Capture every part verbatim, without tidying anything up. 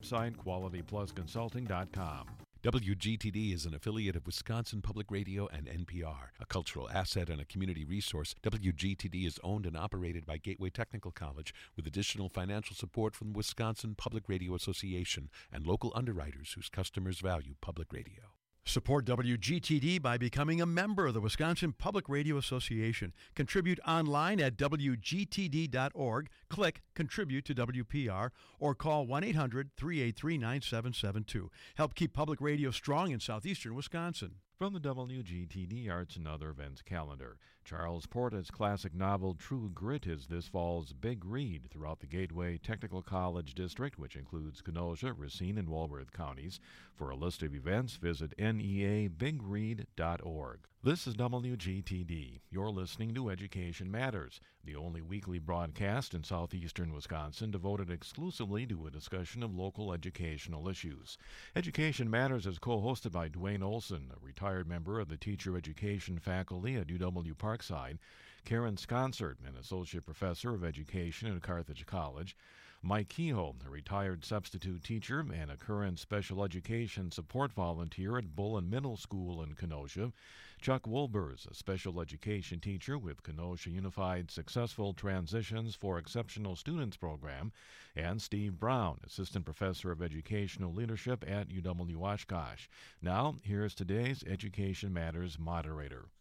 website, quality plus consulting dot com. W G T D is an affiliate of Wisconsin Public Radio and N P R. A cultural asset and a community resource, W G T D is owned and operated by Gateway Technical College with additional financial support from the Wisconsin Public Radio Association and local underwriters whose customers value public radio. Support W G T D by becoming a member of the Wisconsin Public Radio Association. Contribute online at W G T D dot org. Click Contribute to W P R or call one eight hundred three eight three nine seven seven two. Help keep public radio strong in southeastern Wisconsin. From the W G T D Arts and Other Events calendar, Charles Portis' classic novel True Grit is this fall's big read throughout the Gateway Technical College District, which includes Kenosha, Racine, and Walworth counties. For a list of events, visit N E A big read dot org. This is W G T D. You're listening to Education Matters, the only weekly broadcast in southeastern Wisconsin devoted exclusively to a discussion of local educational issues. Education Matters is co-hosted by Dwayne Olson, a retired member of the teacher education faculty at U W Parkside, Karen Sconsert, an associate professor of education at Carthage College, Mike Kehoe, a retired substitute teacher and a current special education support volunteer at Bullen Middle School in Kenosha, Chuck Wolbers, a special education teacher with Kenosha Unified Successful Transitions for Exceptional Students program, and Steve Brown, assistant professor of educational leadership at U W Oshkosh. Now, here's today's Education Matters moderator.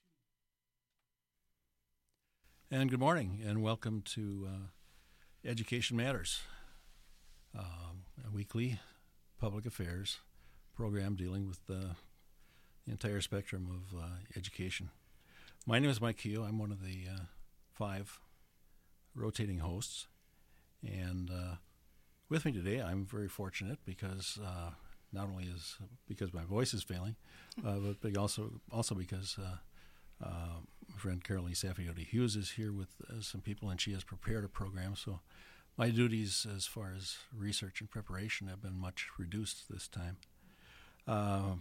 And good morning, and welcome to uh, Education Matters, um, a weekly public affairs program dealing with the entire spectrum of uh, education. My name is Mike Kehoe. I'm one of the uh, five rotating hosts, and uh, with me today, I'm very fortunate because uh, not only is because my voice is failing, uh, but big also also because uh, uh, my friend Carolee Saffioti Hughes is here with uh, some people, and she has prepared a program. So my duties as far as research and preparation have been much reduced this time. Uh,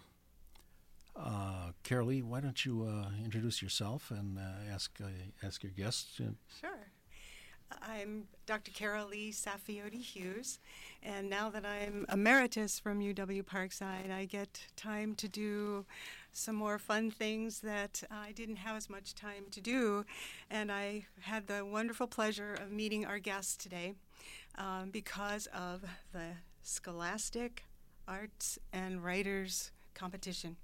uh, Carolee, why don't you uh, introduce yourself and uh, ask uh, ask your guests? Sure. I'm Doctor Carolee Saffioti Hughes, and now that I'm emeritus from U W Parkside, I get time to do some more fun things that I didn't have as much time to do, and I had the wonderful pleasure of meeting our guests today um, because of the Scholastic Arts and Writers Competition.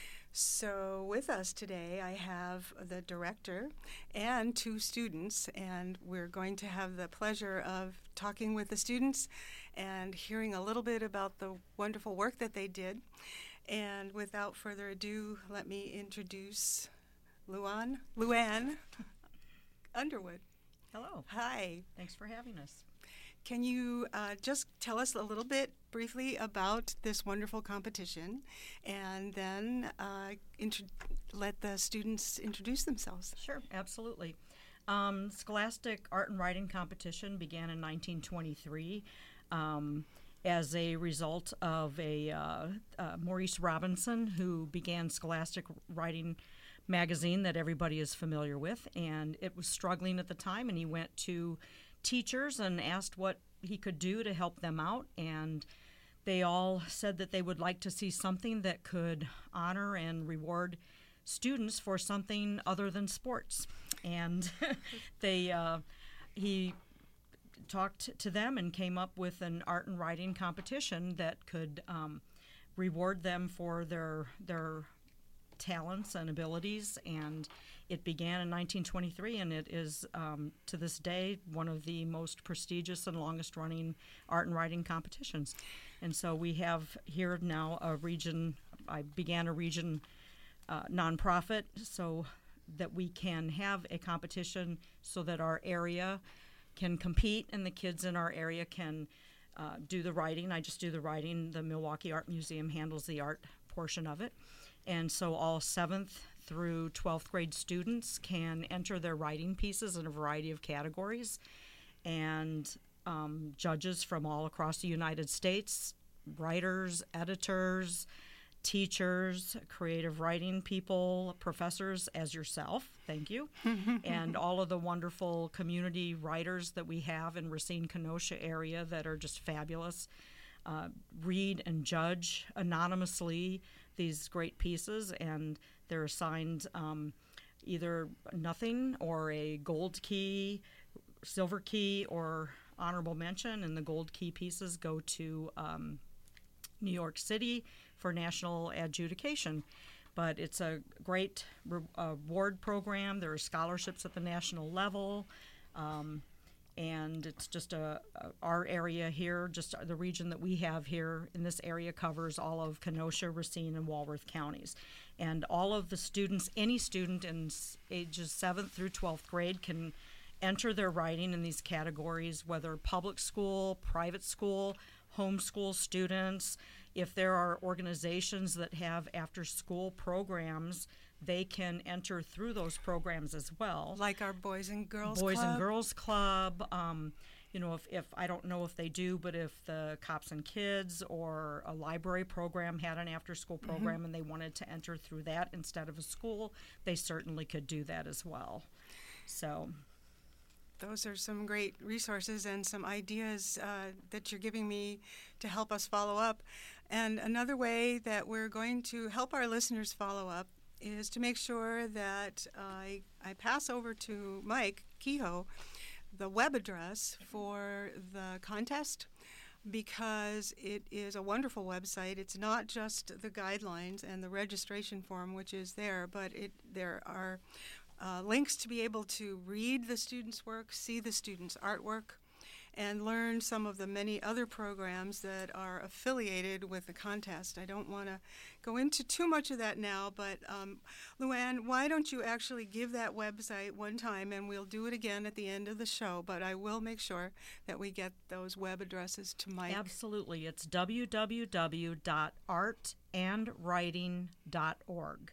So with us today, I have the director and two students, and we're going to have the pleasure of talking with the students and hearing a little bit about the wonderful work that they did. And without further ado, let me introduce Luann, Luann Underwood. Hello. Hi. Thanks for having us. Can you uh, just tell us a little bit briefly about this wonderful competition, and then uh, intro- let the students introduce themselves? Sure, absolutely. Um, Scholastic Art and Writing Competition began in nineteen twenty-three um, as a result of a uh, uh, Maurice Robinson, who began Scholastic Writing magazine that everybody is familiar with, and it was struggling at the time, and he went to teachers and asked what he could do to help them out, and they all said that they would like to see something that could honor and reward students for something other than sports. And they uh, he talked to them and came up with an art and writing competition that could um, reward them for their their talents and abilities, and it began in nineteen twenty-three, and it is um, to this day one of the most prestigious and longest running art and writing competitions. And so we have here now a region, I began a region uh, nonprofit so that we can have a competition so that our area can compete and the kids in our area can uh, do the writing. I just do the writing. The Milwaukee Art Museum handles the art portion of it. And so all seventh through twelfth grade students can enter their writing pieces in a variety of categories. And um, judges from all across the United States, writers, editors, teachers, creative writing people, professors as yourself, thank you, and all of the wonderful community writers that we have in Racine, Kenosha area that are just fabulous. uh, read and judge anonymously these great pieces, and they're assigned um, either nothing or a gold key, silver key, or honorable mention, and the gold key pieces go to um, New York City for national adjudication. But it's a great re- award program. There are scholarships at the national level, um, and it's just a, a our area here, just the region that we have here in this area covers all of Kenosha, Racine, and Walworth counties. And all of the students, any student in s- ages seventh through twelfth grade can enter their writing in these categories, whether public school, private school, homeschool students. If there are organizations that have after-school programs, they can enter through those programs as well. Like our Boys and Girls Boys Club? and Girls Club. Um, you know, if, if I don't know if they do, but if the Cops and Kids or a library program had an after-school program mm-hmm. and they wanted to enter through that instead of a school, they certainly could do that as well. So... Those are some great resources and some ideas uh, that you're giving me to help us follow up. And another way that we're going to help our listeners follow up is to make sure that I, I pass over to Mike Kehoe the web address for the contest, because it is a wonderful website. It's not just the guidelines and the registration form, which is there, but it there are Uh, links to be able to read the students' work, see the students' artwork, and learn some of the many other programs that are affiliated with the contest. I don't want to go into too much of that now, but um, Luann, why don't you actually give that website one time, and we'll do it again at the end of the show, but I will make sure that we get those web addresses to Mike. Absolutely. It's w w w dot art and writing dot org.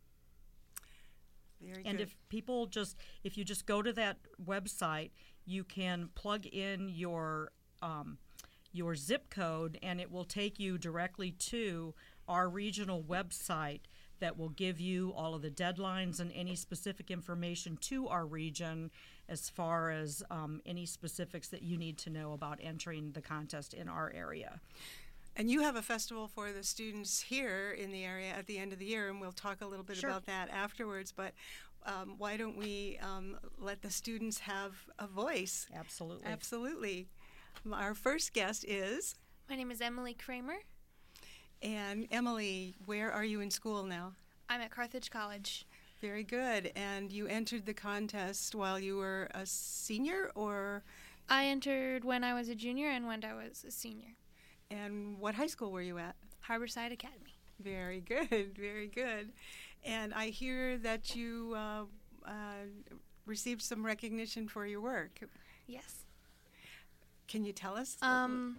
Very and good. if people just, if you just go to that website, you can plug in your um, your zip code, and it will take you directly to our regional website that will give you all of the deadlines and any specific information to our region as far as um, any specifics that you need to know about entering the contest in our area. And you have a festival for the students here in the area at the end of the year, and we'll talk a little bit Sure. about that afterwards. But um, why don't we um, let the students have a voice? Absolutely. Absolutely. Our first guest is? My name is Emily Kramer. And Emily, where are you in school now? I'm at Carthage College. Very good. And you entered the contest while you were a senior, or? I entered when I was a junior and when I was a senior. And what high school were you at? Harborside Academy. Very good, very good. And I hear that you uh, uh, received some recognition for your work. Yes. Can you tell us? Um,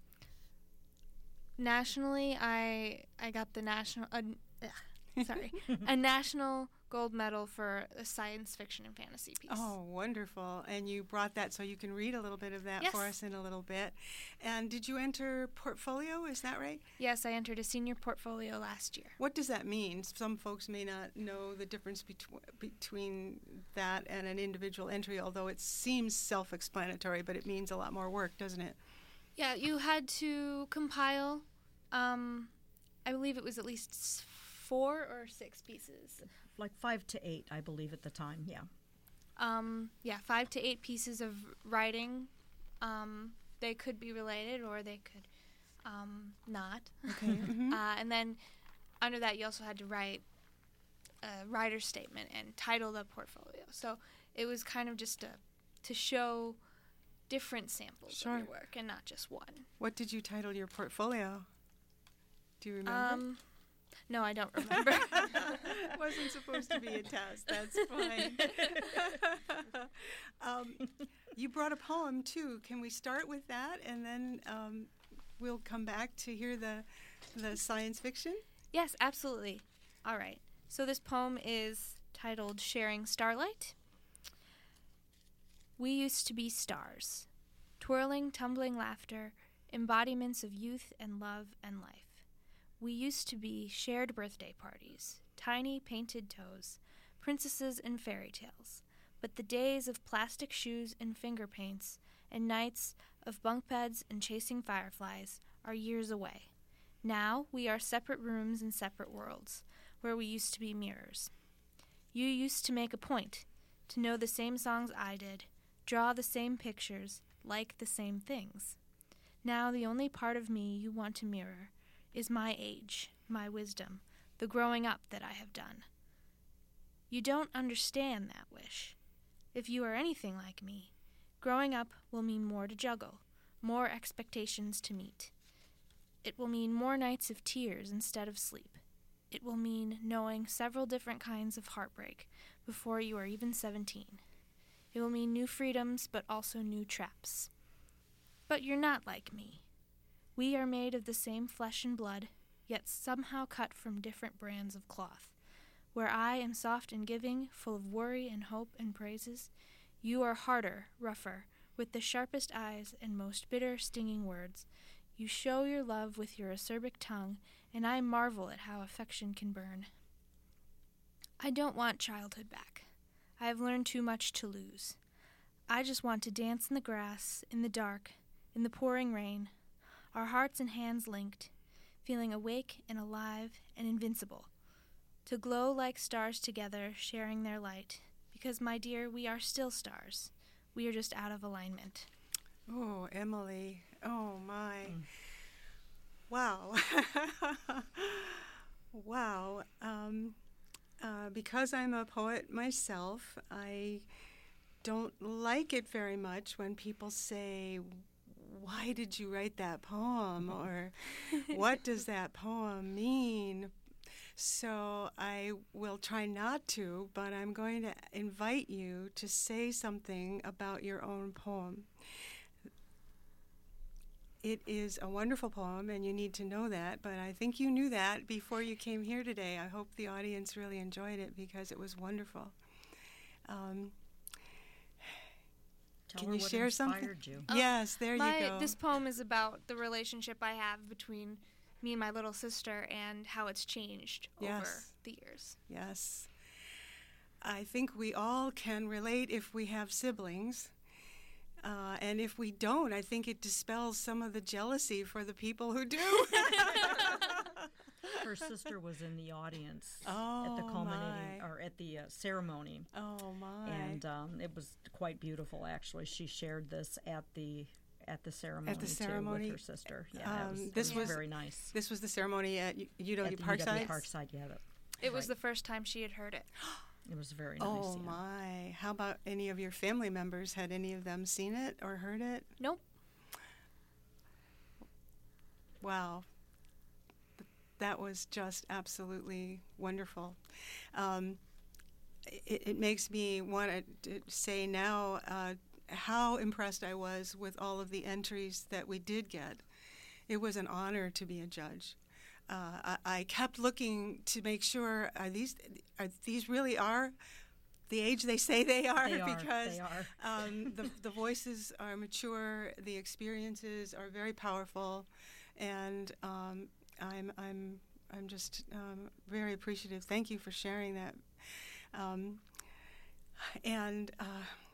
nationally, I I got the national, uh, ugh, sorry, a national gold medal for a science fiction and fantasy piece. Oh, wonderful. And you brought that so you can read a little bit of that Yes. for us in a little bit. And did you enter portfolio? Is that right? Yes, I entered a senior portfolio last year. What does that mean? Some folks may not know the difference betw- between that and an individual entry, although it seems self-explanatory, but it means a lot more work, doesn't it? Yeah, you had to compile, um, I believe it was at least s- four or six pieces. Like five to eight, I believe, at the time, yeah. Um, yeah, five to eight pieces of writing. Um, they could be related or they could um, not. Okay. Mm-hmm. uh, and then under that, you also had to write a writer's statement and title the portfolio. So it was kind of just a, to show different samples Sure. of your work and not just one. What did you title your portfolio? Do you remember? Um, no, I don't remember. Wasn't supposed to be a test. That's fine. um, you brought a poem, too. Can we start with that, and then um, we'll come back to hear the the science fiction? Yes, absolutely. All right. So this poem is titled Sharing Starlight. We used to be stars, twirling, tumbling laughter, embodiments of youth and love and life. We used to be shared birthday parties, tiny painted toes, princesses and fairy tales. But the days of plastic shoes and finger paints, and nights of bunk beds and chasing fireflies, are years away. Now we are separate rooms in separate worlds, where we used to be mirrors. You used to make a point, to know the same songs I did, draw the same pictures, like the same things. Now the only part of me you want to mirror is my age, my wisdom, the growing up that I have done. You don't understand that wish. If you are anything like me, growing up will mean more to juggle, more expectations to meet. It will mean more nights of tears instead of sleep. It will mean knowing several different kinds of heartbreak before you are even seventeen. It will mean new freedoms, but also new traps. But you're not like me. We are made of the same flesh and blood, yet somehow cut from different brands of cloth. Where I am soft and giving, full of worry and hope and praises, you are harder, rougher, with the sharpest eyes and most bitter, stinging words. You show your love with your acerbic tongue, and I marvel at how affection can burn. I don't want childhood back. I have learned too much to lose. I just want to dance in the grass, in the dark, in the pouring rain, our hearts and hands linked, feeling awake and alive and invincible, to glow like stars together, sharing their light, because, my dear, we are still stars. We are just out of alignment. Oh, Emily. Oh, my. Mm. Wow. Wow. Um, uh, because I'm a poet myself, I don't like it very much when people say, why did you write that poem? Or what does that poem mean? So I will try not to, but I'm going to invite you to say something about your own poem. It is a wonderful poem, and you need to know that, but I think you knew that before you came here today. I hope the audience really enjoyed it because it was wonderful. Um, Tell can her you what share something? inspired you. Um, yes, there my, you go. This poem is about the relationship I have between me and my little sister and how it's changed Yes. over the years. Yes. I think we all can relate if we have siblings. Uh, and if we don't, I think it dispels some of the jealousy for the people who do. Her sister was in the audience Oh, at the culminating my. or at the uh, ceremony, Oh, my. and um, it was quite beautiful. Actually, she shared this at the at the ceremony, ceremony? too with her sister. Yeah, Um, that was, that this was was- very nice. This was the ceremony at U- At UW the Parkside? U W Parkside, yeah. That, It was right. the first time she had heard it. It was very nice. Oh, yeah. my. How about any of your family members? Had any of them seen it or heard it? Nope. Wow. Th- That was just absolutely wonderful. Um, it, it makes me want to say now uh, how impressed I was with all of the entries that we did get. It was an honor to be a judge. Uh, I, I kept looking to make sure are these are these really are the age they say they are, They are, because they are. um, the the voices are mature, the experiences are very powerful, and um, I'm I'm I'm just um, very appreciative. Thank you for sharing that, um, and uh,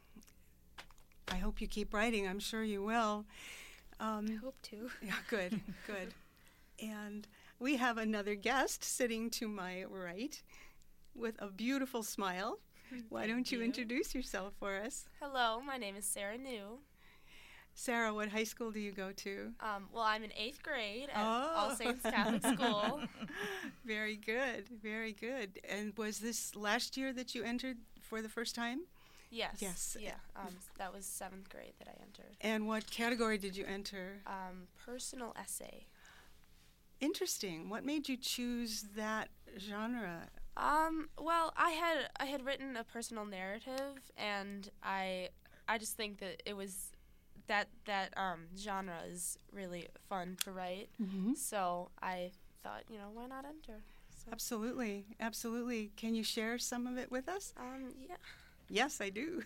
I hope you keep writing. I'm sure you will. Um, I hope to. yeah, good, good. And we have another guest sitting to my right with a beautiful smile. Why don't you, you. introduce yourself for us? Hello, my name is Sarah New. Sarah, what high school do you go to? Um, well, I'm in eighth grade at Oh. All Saints Catholic School. Very good, very good. And was this last year that you entered for the first time? Yes. Yes. Yeah. Um, that was seventh grade that I entered. And what category did you enter? Um, personal essay. Interesting. What made you choose that genre? Um, well, I had I had written a personal narrative, and I I just think that it was that that um, genre is really fun to write. Mm-hmm. So I thought, you know, why not enter? So, Absolutely, absolutely. Can you share some of it with us? um, yeah. Yes, I do.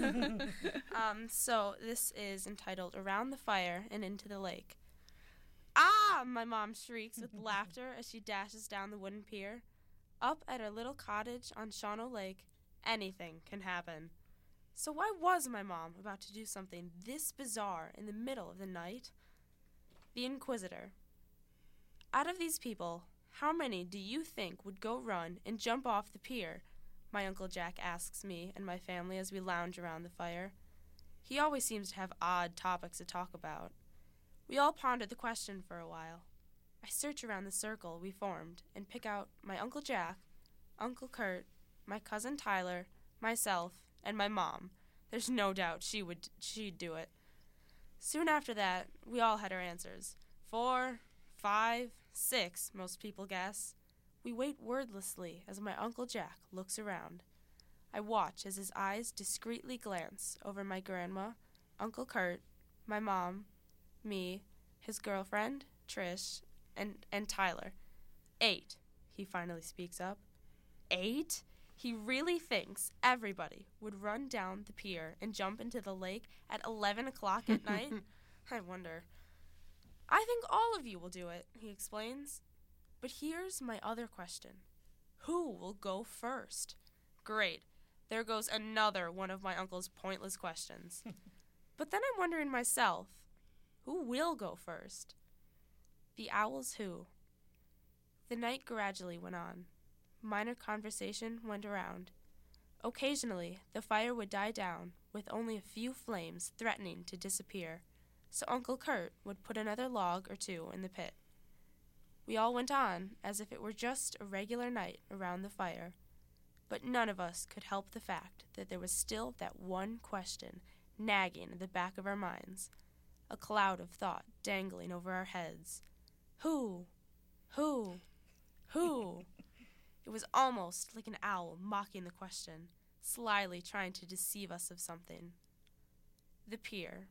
Um, so this is entitled Around the Fire and Into the Lake. Ah! My mom shrieks with laughter as she dashes down the wooden pier. Up at our little cottage on Shawano Lake, anything can happen. So why was my mom about to do something this bizarre in the middle of the night? The Inquisitor, Out of these people, how many do you think would go run and jump off the pier? My Uncle Jack asks me and my family as we lounge around the fire. He always seems to have odd topics to talk about. We all ponder the question for a while. I search around the circle we formed and pick out my Uncle Jack, Uncle Kurt, my cousin Tyler, myself, and my mom. There's no doubt she would she'd do it. Soon after that, we all had our answers. Four, five, six, most people guess. We wait wordlessly as my Uncle Jack looks around. I watch as his eyes discreetly glance over my grandma, Uncle Kurt, my mom, me, his girlfriend, Trish, and, and Tyler. Eight, he finally speaks up. Eight? He really thinks everybody would run down the pier and jump into the lake at eleven o'clock at night? I wonder. I think all of you will do it, he explains. But here's my other question. Who will go first? Great. There goes another one of my uncle's pointless questions. But then I'm wondering myself, who will go first? The owls who? The night gradually went on. Minor conversation went around. Occasionally, the fire would die down, with only a few flames threatening to disappear, so Uncle Kurt would put another log or two in the pit. We all went on as if it were just a regular night around the fire, but none of us could help the fact that there was still that one question nagging at the back of our minds, a cloud of thought dangling over our heads. Who? Who? Who? It was almost like an owl mocking the question, slyly trying to deceive us of something. The pier.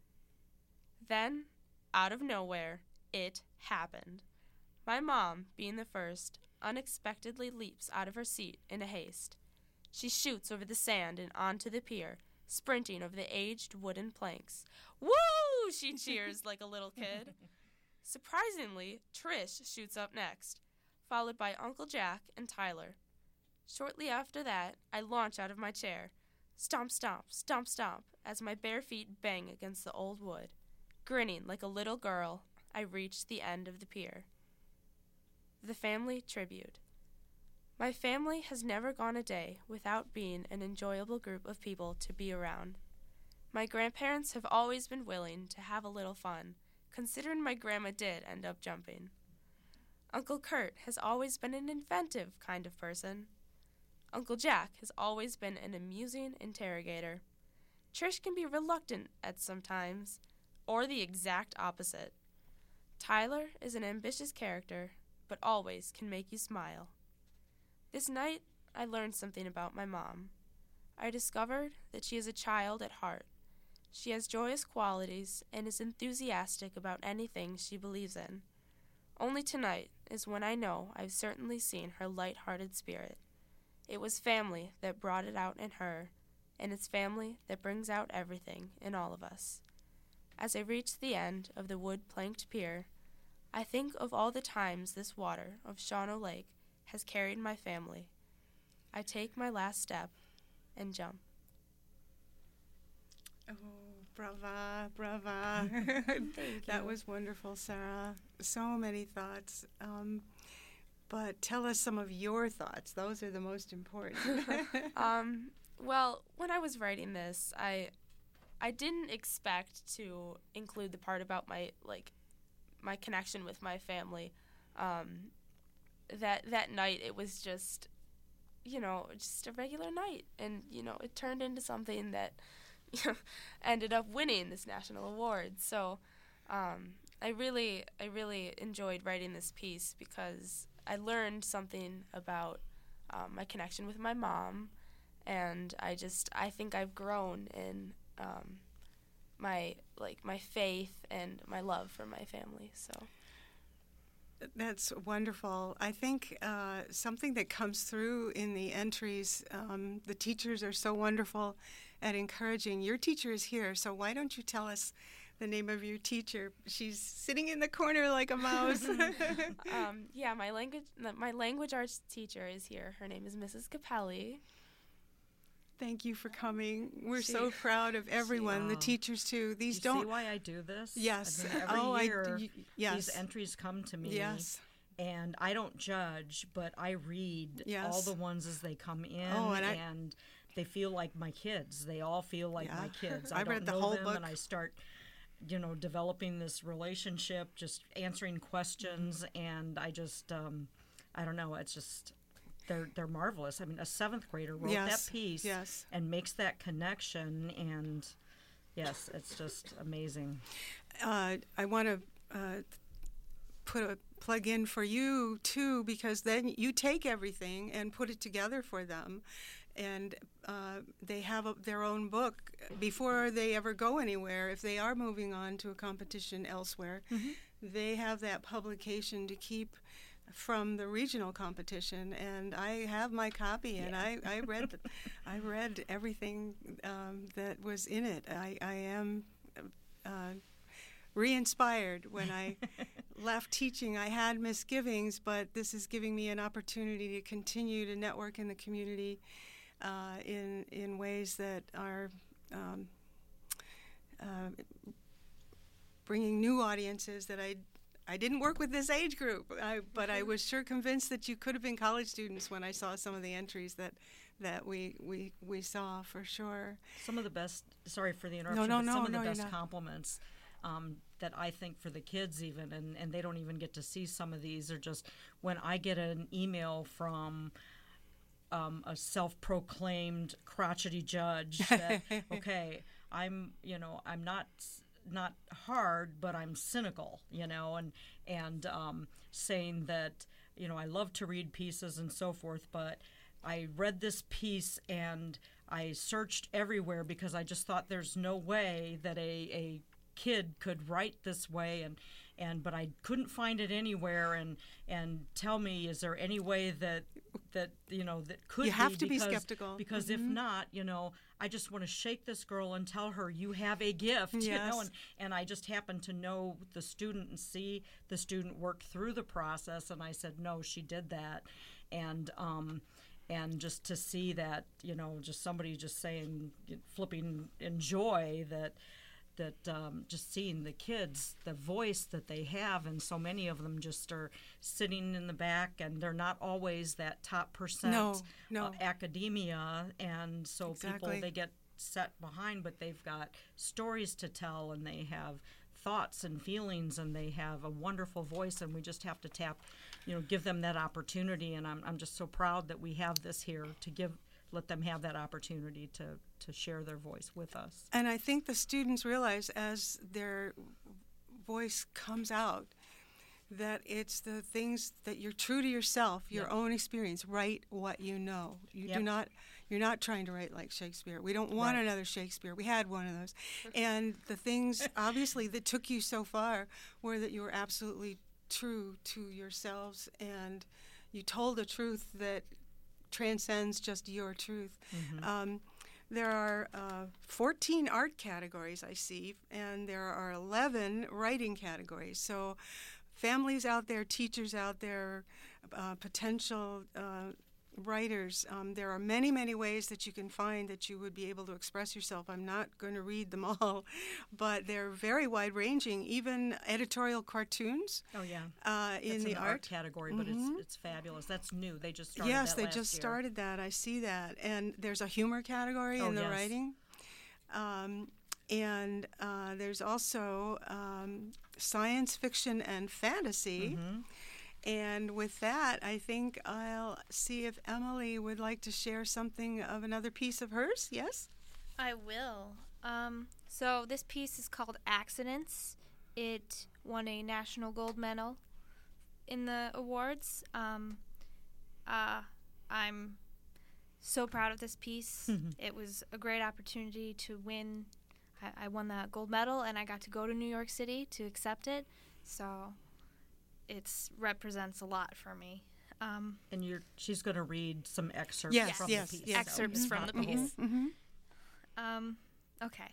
Then, out of nowhere, it happened. My mom, being the first, unexpectedly leaps out of her seat in a haste. She shoots over the sand and onto the pier, sprinting over the aged wooden planks. Woo! She cheers like a little kid. Surprisingly, Trish shoots up next, followed by Uncle Jack and Tyler. Shortly after that, I launch out of my chair. Stomp, stomp, stomp, stomp, as my bare feet bang against the old wood. Grinning like a little girl, I reach the end of the pier. The family tribute. My family has never gone a day without being an enjoyable group of people to be around. My grandparents have always been willing to have a little fun, considering my grandma did end up jumping. Uncle Kurt has always been an inventive kind of person. Uncle Jack has always been an amusing interrogator. Trish can be reluctant at some times, or the exact opposite. Tyler is an ambitious character, but always can make you smile. This night, I learned something about my mom. I discovered that she is a child at heart. She has joyous qualities and is enthusiastic about anything she believes in. Only tonight is when I know I've certainly seen her light-hearted spirit. It was family that brought it out in her, and it's family that brings out everything in all of us. As I reach the end of the wood-planked pier, I think of all the times this water of Shawano Lake has carried my family. I take my last step and jump. Oh, brava, brava. Thank That you. was wonderful, Sarah. So many thoughts. Um, but tell us some of your thoughts. Those are the most important. Um, well, when I was writing this, I I didn't expect to include the part about my like my connection with my family. Um, that that night it was just, you know, just a regular night, and you know, it turned into something that ended up winning this national award. So, um, I really I really enjoyed writing this piece because I learned something about um, my connection with my mom, and I just I think I've grown in um, my like my faith and my love for my family. So That's wonderful. I think uh, something that comes through in the entries, um, the teachers are so wonderful at encouraging. Your teacher is here, so why don't you tell us the name of your teacher? She's sitting in the corner like a mouse. um, yeah, my language my language arts teacher is here. Her name is Missus Capelli. Thank you for coming. We're She- so proud of everyone, the Wow. teachers too. These Do you don't. see why I do this? Yes. I mean, every oh, year I. d- y- Yes. these entries come to me. Yes. and I don't judge, but I read Yes. all the ones as they come in, Oh, and I- and they feel like my kids. They all feel like Yeah. my kids. I I, don't read the know whole them, book. and I start, you know, developing this relationship, just answering questions, and I just, um, I don't know, it's just, they're they're marvelous. I mean, a seventh grader wrote Yes, that piece yes. and makes that connection, and yes, it's just amazing. Uh, I want to uh, put a plug in for you too, because then you take everything and put it together for them, and uh, they have a, their own book before they ever go anywhere. If they are moving on to a competition elsewhere, Mm-hmm. they have that publication to keep from the regional competition, and I have my copy, and I, I read the, I read everything um, that was in it. I, I am uh, re-inspired. When I left teaching, I had misgivings, but this is giving me an opportunity to continue to network in the community uh, in in ways that are um, uh, bringing new audiences that I I didn't work with this age group, I, but I was sure convinced that you could have been college students when I saw some of the entries that that we we, we saw for sure. Some of the best, sorry for the interruption, no, but no, some of no, the you're best not. compliments um, that I think for the kids even, and, and they don't even get to see some of these, are just when I get an email from um, a self-proclaimed crotchety judge that, okay, I'm, you know, I'm not not hard, but I'm cynical, you know, and and um, saying that, you know, I love to read pieces and so forth, but I read this piece and I searched everywhere because I just thought there's no way that a, a kid could write this way, and and but I couldn't find it anywhere, and and tell me, is there any way that that you know that could You have be to be because, skeptical. because if Mhm. not, you know, I just want to shake this girl and tell her you have a gift, you Yes. know, and and I just happened to know the student and see the student work through the process, and I said, no, she did that, and um and just to see that, you know, just somebody just saying, flipping in joy that that um, just seeing the kids, the voice that they have, and so many of them just are sitting in the back, and they're not always that top percent No, no. uh, academia, and so Exactly. people, they get set behind, but they've got stories to tell, and they have thoughts and feelings, and they have a wonderful voice, and we just have to tap, you know, give them that opportunity, and I'm, I'm just so proud that we have this here to give, let them have that opportunity to, to share their voice with us. And I think the students realize as their voice comes out that it's the things that you're true to yourself, your Yep. own experience. Write what you know. You Yep. do not. You're not trying to write like Shakespeare. We don't want Right. another Shakespeare. We had one of those. And the things, obviously, that took you so far were that you were absolutely true to yourselves, and you told a truth that transcends just your truth. Mm-hmm. Um, there are uh, fourteen art categories I see, and there are eleven writing categories. So families out there, teachers out there, uh, potential uh, writers, um, there are many, many ways that you can find that you would be able to express yourself. I'm not going to read them all, but they're very wide-ranging, even editorial cartoons Oh, yeah. uh, in That's the an art, art. category, but Mhm. it's it's fabulous. That's new. They just started Yes, that they last just year. started that. I see that. And there's a humor category Oh, in the yes. writing. Um, and uh, there's also um, science fiction and fantasy. Mhm. And with that, I think I'll see if Emily would like to share something of another piece of hers. Yes? I will. Um, so this piece is called Accidents. It won a national gold medal in the awards. Um, uh, I'm so proud of this piece. It was a great opportunity to win. I, I won that gold medal, and I got to go to New York City to accept it. So it represents a lot for me. Um, And you're she's going to read some excerpts Yes, from yes, the piece. yes. Excerpts So from not the whole- piece. Mm-hmm. Um, okay.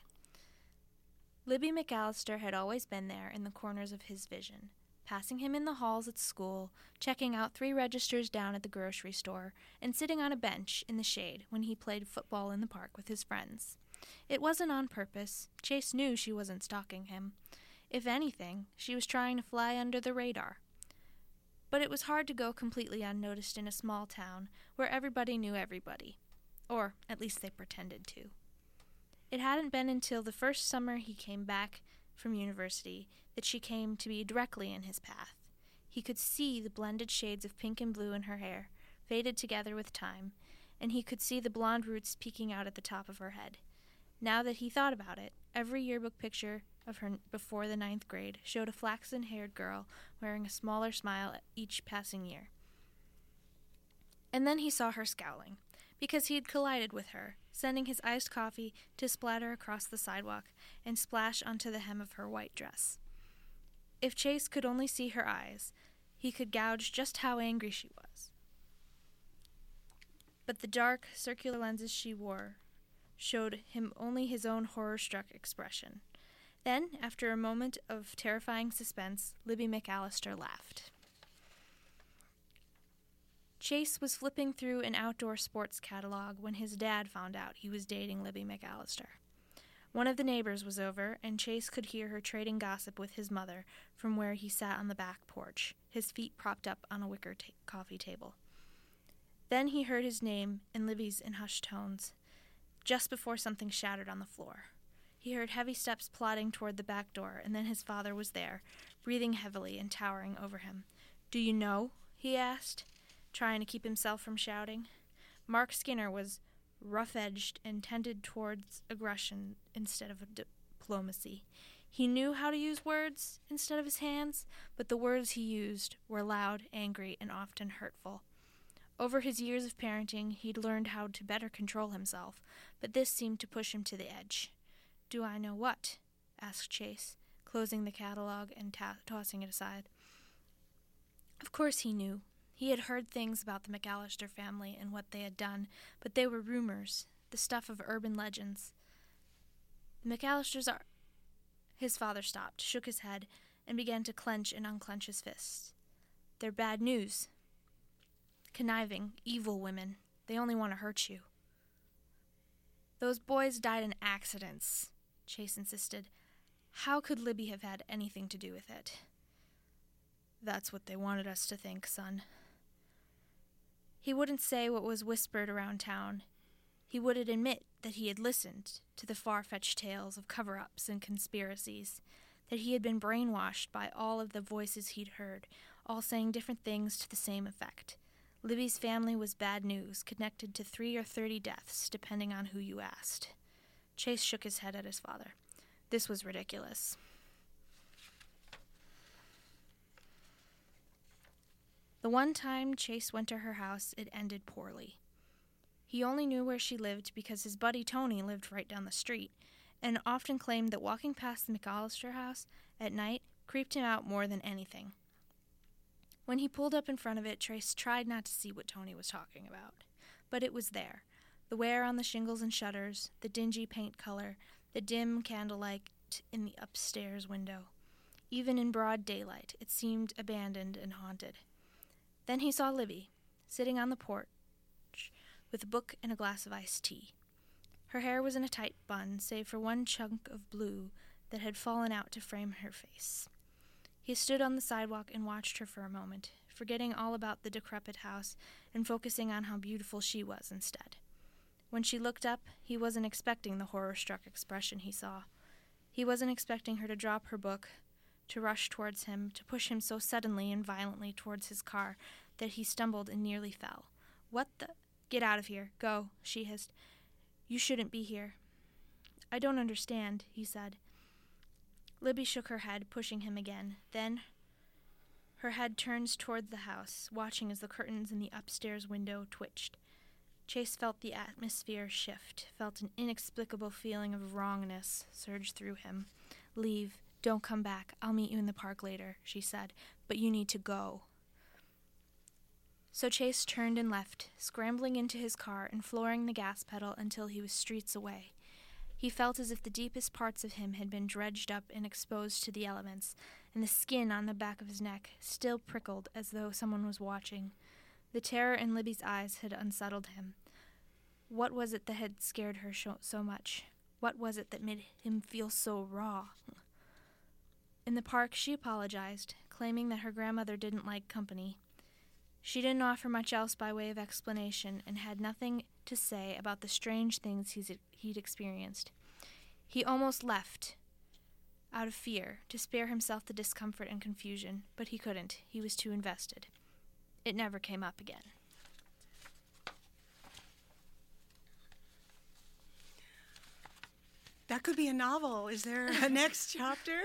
Libby McAllister had always been there in the corners of his vision, passing him in the halls at school, checking out three registers down at the grocery store, and sitting on a bench in the shade when he played football in the park with his friends. It wasn't on purpose. Chase knew she wasn't stalking him. If anything, she was trying to fly under the radar. But it was hard to go completely unnoticed in a small town where everybody knew everybody. Or at least they pretended to. It hadn't been until the first summer he came back from university that she came to be directly in his path. He could see the blended shades of pink and blue in her hair, faded together with time, and he could see the blonde roots peeking out at the top of her head. Now that he thought about it, every yearbook picture of her before the ninth grade showed a flaxen-haired girl wearing a smaller smile each passing year. And then he saw her scowling, because he had collided with her, sending his iced coffee to splatter across the sidewalk and splash onto the hem of her white dress. If Chase could only see her eyes, he could gauge just how angry she was. But the dark, circular lenses she wore showed him only his own horror-struck expression. Then, after a moment of terrifying suspense, Libby McAllister laughed. Chase was flipping through an outdoor sports catalog when his dad found out he was dating Libby McAllister. One of the neighbors was over, and Chase could hear her trading gossip with his mother from where he sat on the back porch, his feet propped up on a wicker ta- coffee table. Then he heard his name and Libby's in hushed tones, just before something shattered on the floor. He heard heavy steps plodding toward the back door, and then his father was there, breathing heavily and towering over him. "Do you know?" he asked, trying to keep himself from shouting. Mark Skinner was rough-edged and tended towards aggression instead of diplomacy. He knew how to use words instead of his hands, but the words he used were loud, angry, and often hurtful. Over his years of parenting, he'd learned how to better control himself, but this seemed to push him to the edge. "Do I know what?" asked Chase, closing the catalog and ta- tossing it aside. Of course he knew. He had heard things about the McAllister family and what they had done, but they were rumors, the stuff of urban legends. The McAllisters are... His father stopped, shook his head, and began to clench and unclench his fists. "They're bad news. Conniving, evil women. They only want to hurt you." "Those boys died in accidents," Chase insisted. "How could Libby have had anything to do with it?" "That's what they wanted us to think, son." He wouldn't say what was whispered around town. He wouldn't admit that he had listened to the far-fetched tales of cover-ups and conspiracies, that he had been brainwashed by all of the voices he'd heard, all saying different things to the same effect. Libby's family was bad news, connected to three or thirty deaths, depending on who you asked. Chase shook his head at his father. This was ridiculous. The one time Chase went to her house, it ended poorly. He only knew where she lived because his buddy Tony lived right down the street, and often claimed that walking past the McAllister house at night creeped him out more than anything. When he pulled up in front of it, Chase tried not to see what Tony was talking about. But it was there. The wear on the shingles and shutters, the dingy paint color, the dim candlelight in the upstairs window. Even in broad daylight, it seemed abandoned and haunted. Then he saw Libby, sitting on the porch with a book and a glass of iced tea. Her hair was in a tight bun, save for one chunk of blue that had fallen out to frame her face. He stood on the sidewalk and watched her for a moment, forgetting all about the decrepit house and focusing on how beautiful she was instead. When she looked up, he wasn't expecting the horror-struck expression he saw. He wasn't expecting her to drop her book, to rush towards him, to push him so suddenly and violently towards his car that he stumbled and nearly fell. "What the—" "Get out of here. Go," she hissed. "You shouldn't be here." "I don't understand," he said. Libby shook her head, pushing him again. Then her head turned toward the house, watching as the curtains in the upstairs window twitched. Chase felt the atmosphere shift, felt an inexplicable feeling of wrongness surge through him. "Leave. Don't come back. I'll meet you in the park later," she said. "But you need to go." So Chase turned and left, scrambling into his car and flooring the gas pedal until he was streets away. He felt as if the deepest parts of him had been dredged up and exposed to the elements, and the skin on the back of his neck still prickled as though someone was watching. The terror in Libby's eyes had unsettled him. What was it that had scared her so much? What was it that made him feel so raw? In the park, she apologized, claiming that her grandmother didn't like company. She didn't offer much else by way of explanation and had nothing to say about the strange things he's, he'd experienced. He almost left, out of fear, to spare himself the discomfort and confusion, but he couldn't. He was too invested. It never came up again. That could be a novel. Is there a next chapter?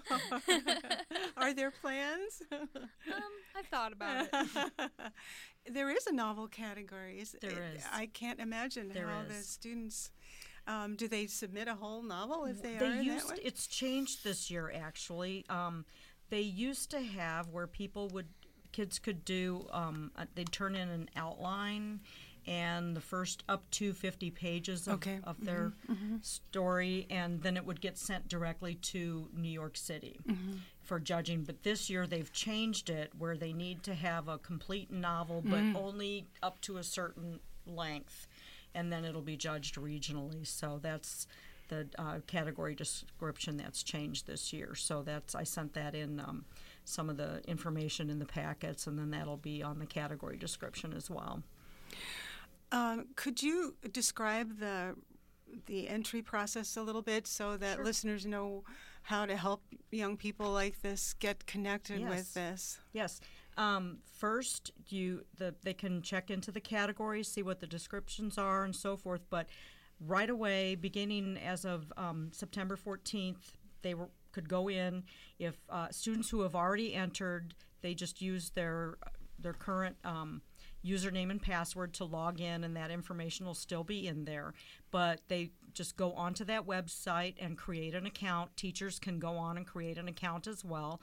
Are there plans? Um, I've thought about it. There is a novel category. Is, There is. I can't imagine There how is. the students, um, do they submit a whole novel if they, they are in used that way? it's changed this year actually. Um, they used to have where people would kids could do um, uh, they'd turn in an outline and the first up to fifty pages of, Okay. of their story, and then it would get sent directly to New York City for judging. But this year they've changed it where they need to have a complete novel, but only up to a certain length, and then it'll be judged regionally. So that's the uh, category description that's changed this year. So that's I sent that in um, some of the information in the packets, and then that'll be on the category description as well. Um, could you describe the the entry process a little bit so that Sure. listeners know how to help young people like this get connected Yes. with this? Yes. Um, first, you the they can check into the categories, see what the descriptions are, and so forth. But right away, beginning as of um, September fourteenth, they were, could go in. If uh, students who have already entered, they just use their their current um, username and password to log in, and that information will still be in there. But they just go onto that website and create an account. Teachers can go on and create an account as well.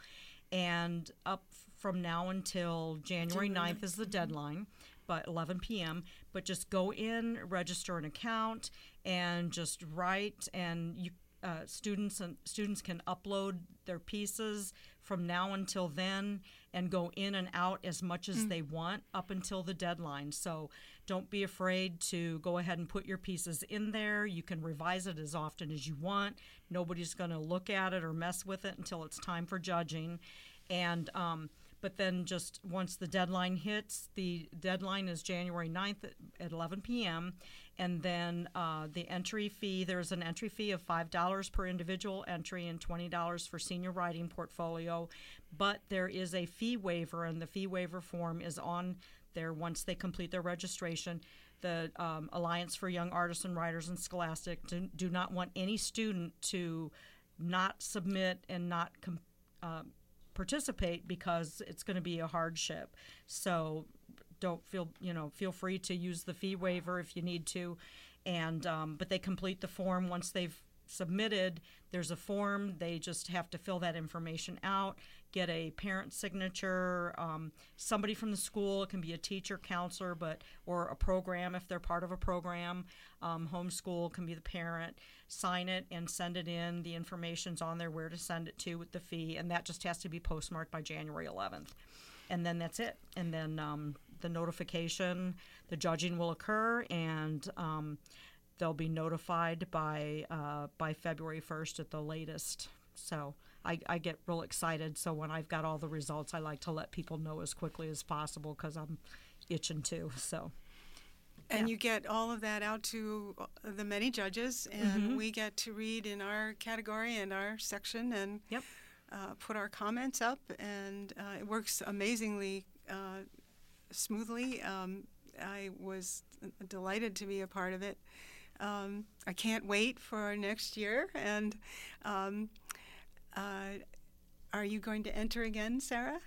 And up from now until January ninth is the deadline, but eleven p.m. But just go in, register an account, and just write. And you, uh, students and students can upload their pieces from now until then, and go in and out as much as they want up until the deadline. So don't be afraid to go ahead and put your pieces in there. You can revise it as often as you want. Nobody's going to look at it or mess with it until it's time for judging. And um, but then just once the deadline hits, the deadline is January ninth at, at eleven p.m. And then uh, the entry fee, there's an entry fee of five dollars per individual entry and twenty dollars for senior writing portfolio. But there is a fee waiver, and the fee waiver form is on there once they complete their registration. The um, Alliance for Young Artists and Writers and Scholastic do, do not want any student to not submit and not com- uh, participate because it's going to be a hardship. So don't feel, you know, feel free to use the fee waiver if you need to. And um, but they complete the form once they've submitted. There's a form. They just have to fill that information out, get a parent signature, um, somebody from the school. It can be a teacher, counselor, but or a program if they're part of a program. Um, homeschool can be the parent. Sign it and send it in. The information's on there where to send it to with the fee, and that just has to be postmarked by January eleventh. And then that's it. And then um, the notification, the judging will occur, and um, they'll be notified by uh, by February first at the latest. So I, I get real excited. So when I've got all the results, I like to let people know as quickly as possible because I'm itching too. So. And Yeah. you get all of that out to the many judges, and we get to read in our category and our section and Yep. uh, put our comments up, and uh, it works amazingly uh, smoothly. Um, I was delighted to be a part of it. Um, I can't wait for next year. And um, uh, are you going to enter again, Sarah?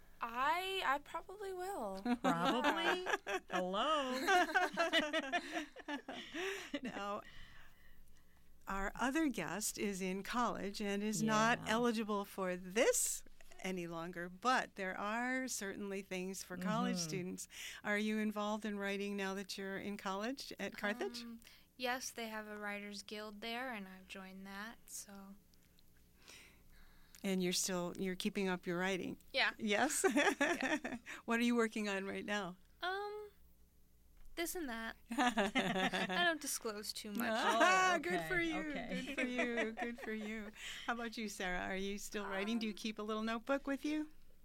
I I probably will. Probably. Hello. Now, our other guest is in college and is not Yeah. eligible for this any longer, but there are certainly things for college Mhm. students. Are you involved in writing now that you're in college at Carthage? Um, yes, they have a writers guild there, and I've joined that. So And you're still you're keeping up your writing? yeah, Yes. What are you working on right now? um, this and that. I don't disclose too much. Ah, Oh, good for okay, you. okay. Good for you. Good for you. How about you, Sarah? Are you still writing? Do you keep a little notebook with you?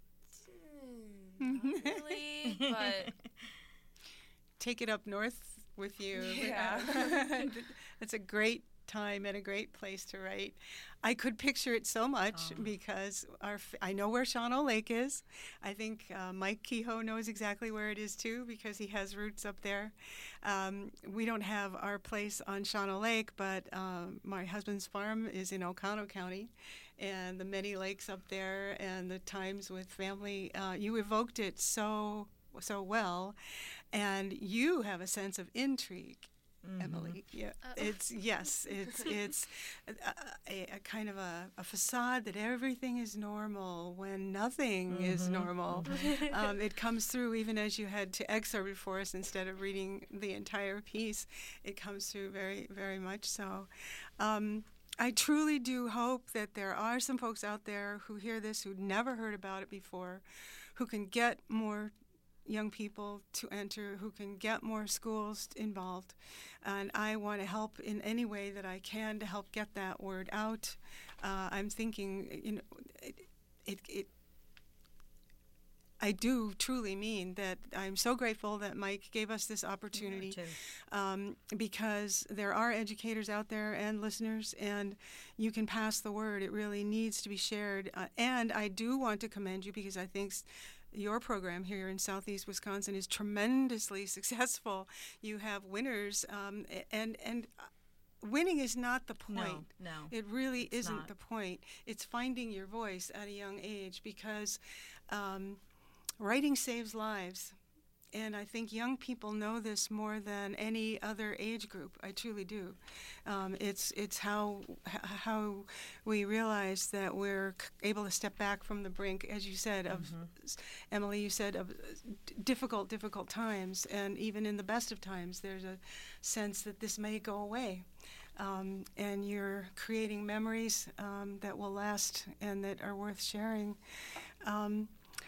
not really, but Take it up north with you. Yeah. It's a great time and a great place to write. I could picture it so much Oh. because our f- I know where Shawano Lake is. I think uh, Mike Kehoe knows exactly where it is too because he has roots up there. Um, we don't have our place on Shawano Lake, but um, my husband's farm is in Oconto County, and the many lakes up there and the times with family. Uh, you evoked it so so well, and you have a sense of intrigue. Emily, yeah, Uh. it's yes, it's it's a, a, a kind of a, a facade that everything is normal when nothing is normal. Um, it comes through even as you had to excerpt it for us instead of reading the entire piece. It comes through very, very much so. Um, I truly do hope that there are some folks out there who hear this who never heard about it before, who can get more young people to enter, who can get more schools involved. And I want to help in any way that I can to help get that word out. Uh, I'm thinking, you know, it, it, it I do truly mean that I'm so grateful that Mike gave us this opportunity, too. um, because there are educators out there and listeners, and you can pass the word. It really needs to be shared. Uh, and I do want to commend you because I think s- your program here in Southeast Wisconsin is tremendously successful. You have winners, um, a- and and uh, winning is not the point. No, no. It really It's isn't not. the point. It's finding your voice at a young age because um, writing saves lives. And I think young people know this more than any other age group. I truly do. Um, it's it's how h- how we realize that we're c- able to step back from the brink, as you said, of s- Emily. You said of uh, d- difficult, difficult times, and even in the best of times, there's a sense that this may go away, um, and you're creating memories um, that will last and that are worth sharing. Um,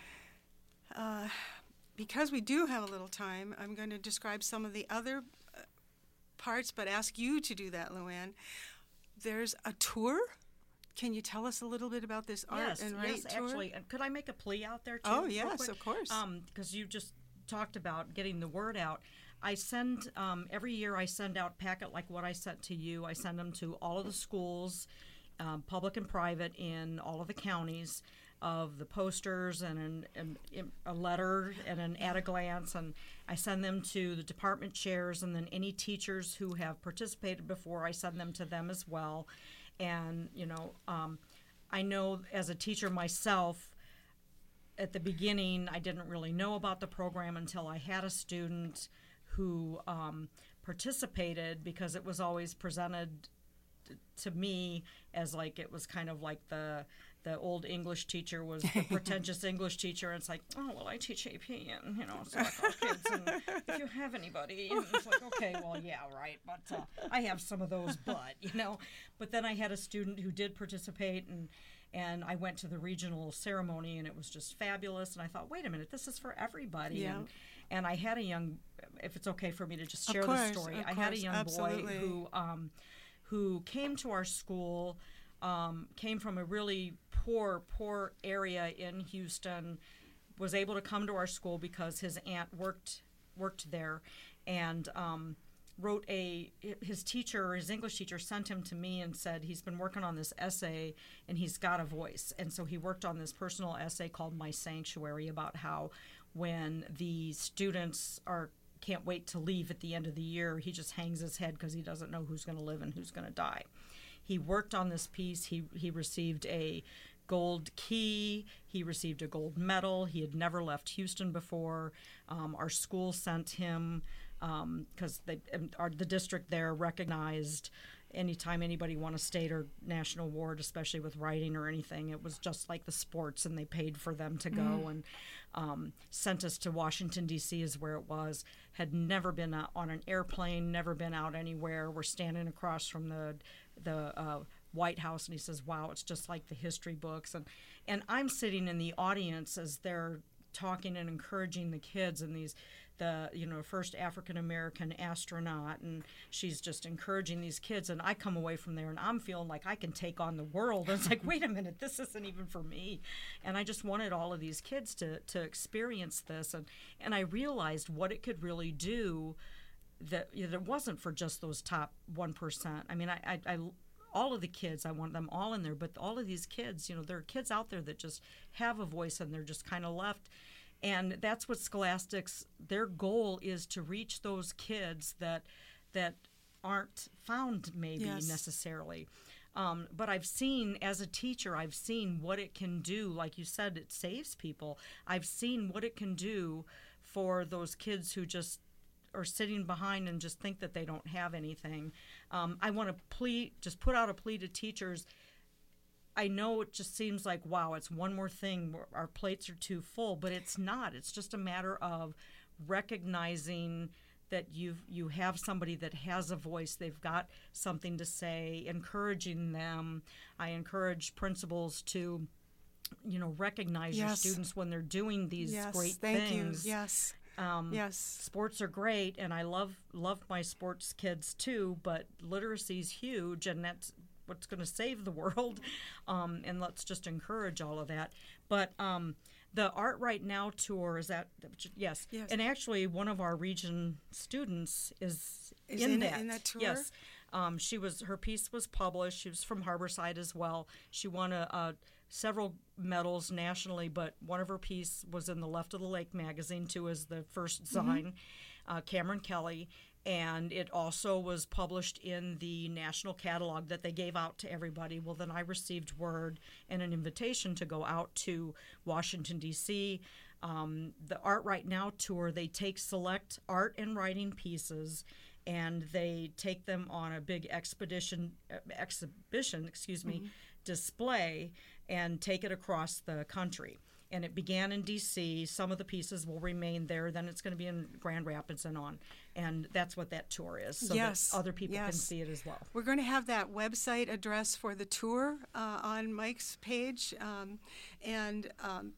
uh, Because we do have a little time, I'm going to describe some of the other uh, parts, but ask you to do that, Luann. There's a tour. Can you tell us a little bit about this art Yes, and yes, write tour? actually. And could I make a plea out there, too? Oh, real yes, quick? of course. Um, because you just talked about getting the word out. I send, um, every year I send out packet like what I sent to you. I send them to all of the schools, um, public and private, in all of the counties, of the posters and an, an, an- a letter and an at a glance, and I send them to the department chairs, and then any teachers who have participated before, I send them to them as well. And you know, um, I know as a teacher myself, at the beginning, I didn't really know about the program until I had a student who um, participated, because it was always presented t- to me as like it was kind of like the the old English teacher was the pretentious English teacher, and it's like, oh, well, I teach A P, and, you know, so like our kids, and if you have anybody, and it's like, okay, well, yeah, right, but uh, I have some of those, but, you know. But then I had a student who did participate, and and I went to the regional ceremony, and it was just fabulous, and I thought, wait a minute, this is for everybody. Yeah. And, and I had a young, if it's okay for me to just Of share course, the story, of I had a course, young absolutely. boy who um, who came to our school, um, came from a really poor, poor area in Houston, was able to come to our school because his aunt worked worked there, and um, wrote a, his teacher, his English teacher sent him to me and said he's been working on this essay and he's got a voice. And so he worked on this personal essay called My Sanctuary, about how when the students are can't wait to leave at the end of the year, he just hangs his head because he doesn't know who's going to live and who's going to die. He worked on this piece. He he received a gold key. He received a gold medal. He had never left Houston before. Um, our school sent him, because they um, our the district there recognized anytime anybody won a state or national award, especially with writing or anything, it was just like the sports, and they paid for them to go, Mm. and um, sent us to Washington, D C is where it was. Had never been out on an airplane, never been out anywhere. We're standing across from the the uh, White House, and he says, wow, it's just like the history books. And, and I'm sitting in the audience as they're talking and encouraging the kids, and these the you know first African American astronaut, and she's just encouraging these kids, and I come away from there and I'm feeling like I can take on the world. And it's like, wait a minute, this isn't even for me. And I just wanted all of these kids to to experience this, and and I realized what it could really do, that you know, it wasn't for just those top one percent. I mean, I, I, I all of the kids, I want them all in there, but all of these kids, you know, there are kids out there that just have a voice and they're just kind of left. And that's what Scholastics, their goal is to reach those kids that that aren't found maybe Yes. necessarily. Um, but I've seen, as a teacher, I've seen what it can do. Like you said, it saves people. I've seen what it can do for those kids who just are sitting behind and just think that they don't have anything. Um, I want to plea, just put out a plea to teachers. I know it just seems like, wow, it's one more thing. Our plates are too full, but it's not. It's just a matter of recognizing that you you have somebody that has a voice. They've got something to say, encouraging them. I encourage principals to, you know, recognize your Yes. students when they're doing these Yes, great thank things. you. Yes. Um, Yes. Sports are great, and I love love my sports kids too, but literacy's huge, and that's what's going to save the world. Um, and let's just encourage all of that. But um, the Art Right Now tour, is that, yes. Yes. And actually, one of our region students is, Is in, in- that. in that tour? Yes. Um, she was, her piece was published. She was from Harborside as well. She won a, a several medals nationally, but one of her pieces was in the Left of the Lake magazine too, as the first design, uh, Cameron Kelly, and it also was published in the national catalog that they gave out to everybody. Well, then I received word and an invitation to go out to Washington, D C. Um, the Art Right Now tour, they take select art and writing pieces and they take them on a big expedition, uh, exhibition, excuse me, display, and take it across the country. And it began in D C. Some of the pieces will remain there. Then it's going to be in Grand Rapids and on. And that's what that tour is, so Yes, that other people can yes. see it as well. We're going to have that website address for the tour uh, on Mike's page. Um, and um,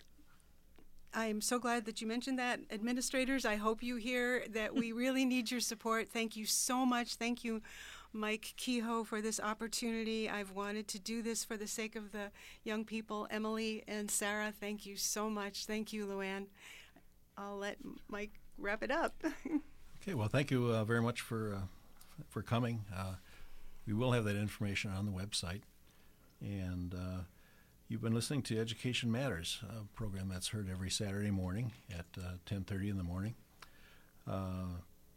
I'm so glad that you mentioned that. Administrators, I hope you hear that we really need your support. Thank you so much. Thank you, Mike Kehoe, for this opportunity. I've wanted to do this for the sake of the young people. Emily and Sarah, thank you so much. Thank you, Luann. I'll let Mike wrap it up. Okay, well, thank you uh, very much for uh, for coming. Uh, we will have that information on the website. And uh, you've been listening to Education Matters, a program that's heard every Saturday morning at uh, ten thirty in the morning. Uh,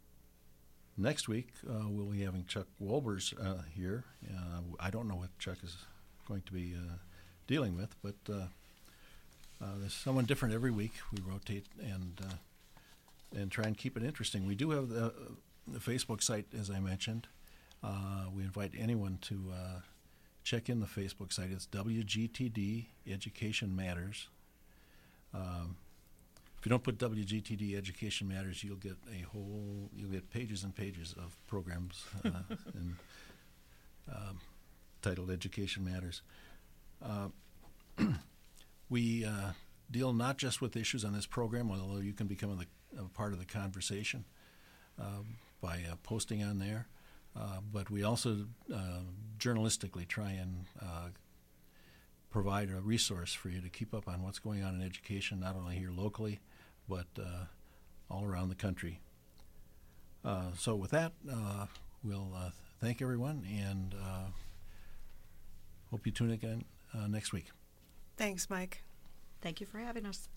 next week, uh, we'll be having Chuck Wolbers uh, here. Uh, I don't know what Chuck is going to be uh, dealing with, but uh, uh, there's someone different every week. We rotate and uh, and try and keep it interesting. We do have the, the Facebook site, as I mentioned. Uh, we invite anyone to uh, check in the Facebook site. It's W G T D Education Matters. Um, if you don't put W G T D Education Matters, you'll get a whole, you'll get pages and pages of programs uh, and, um, titled Education Matters. Uh, we uh, deal not just with issues on this program, although you can become a, a part of the conversation uh, by uh, posting on there. Uh, but we also uh, journalistically try and uh, provide a resource for you to keep up on what's going on in education, not only here locally, but uh, all around the country. Uh, so with that, uh, we'll uh, thank everyone and uh, hope you tune in again uh, next week. Thanks, Mike. Thank you for having us.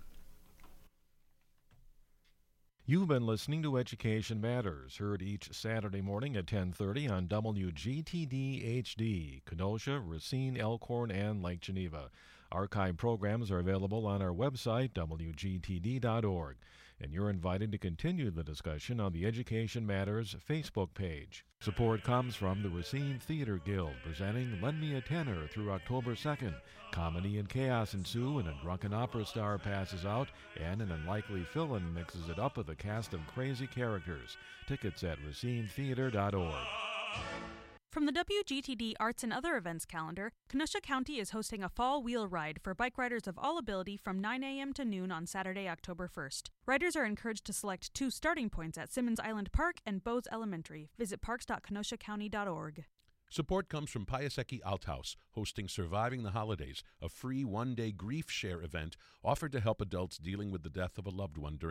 You've been listening to Education Matters, heard each Saturday morning at ten thirty on W G T D H D, Kenosha, Racine, Elkhorn, and Lake Geneva. Archive programs are available on our website, W G T D dot org, and you're invited to continue the discussion on the Education Matters Facebook page. Support comes from the Racine Theater Guild, presenting Lend Me a Tenor through October second. Comedy and chaos ensue when a drunken opera star passes out and an unlikely villain mixes it up with a cast of crazy characters. Tickets at racine theater dot org. From the W G T D Arts and Other Events calendar, Kenosha County is hosting a fall wheel ride for bike riders of all ability from nine a.m. to noon on Saturday, October first. Riders are encouraged to select two starting points at Simmons Island Park and Bose Elementary. Visit parks dot kenosha county dot org. Support comes from Piasecki Althaus, hosting Surviving the Holidays, a free one-day grief share event offered to help adults dealing with the death of a loved one during